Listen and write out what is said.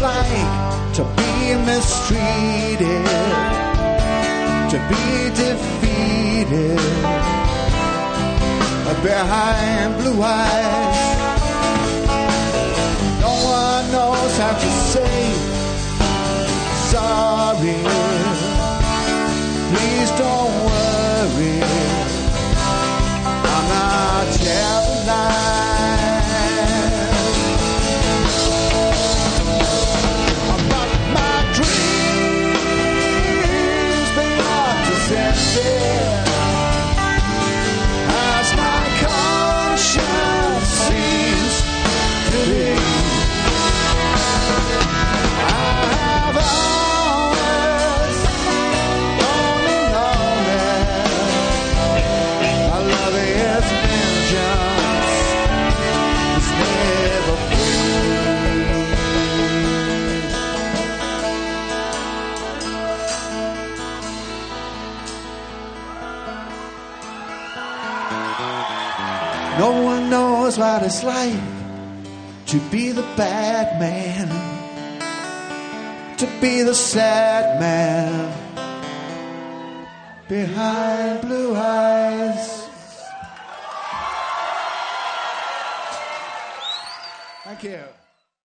like to be mistreated, to be defeated behind blue eyes. No one knows how to say sorry. Please don't worry, I'm not telling lies. But my dreams, they are deserted. As my conscience seems to be, I have always only known that my love is vengeance, it's never free. No one knows what it's like to be the bad man, to be the sad man behind blue eyes. Thank you.